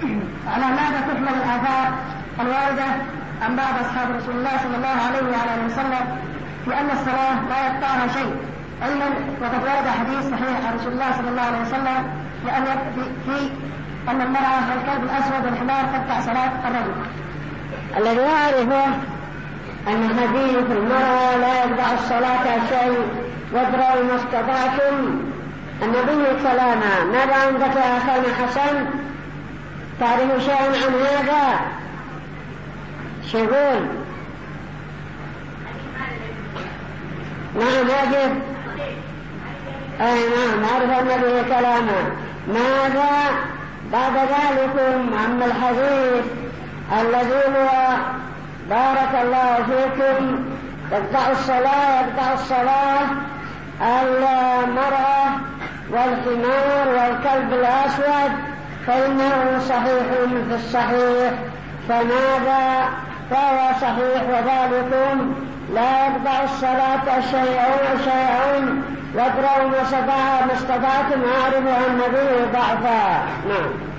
على ماذا تحمل الآثار الواردة عن بعض أصحاب رسول الله صلى الله عليه وعلى وسلم لأن الصلاة لا يقطعها شيء، علما وقد ورد حديث صحيح عن رسول الله صلى الله عليه وسلم في أن المرأة والكلب الأسود والحمار تقطع صلاة الرجل. الذي يعرفه أن حديث المرأة لا يقطع الصلاة شيء وادروا ما استطعتم النبي كلاما. ماذا عندك يا أخينا حسن؟ تعرف شيئا عن هذا؟ شغول. نعم أجب. أي نعم أعرف النبي كلاما. ماذا بعد ذلك عما الحديث الذي هو بارك الله فيكم يقطع الصلاة المرأة والحمار والكلب الأسود فإنه صحيح في الصحيح. فماذا؟ فهو صحيح وذلكم لا يقطع الصلاة شيء وادروا ما استطعتم. أعرف النبي ضعفا. نعم.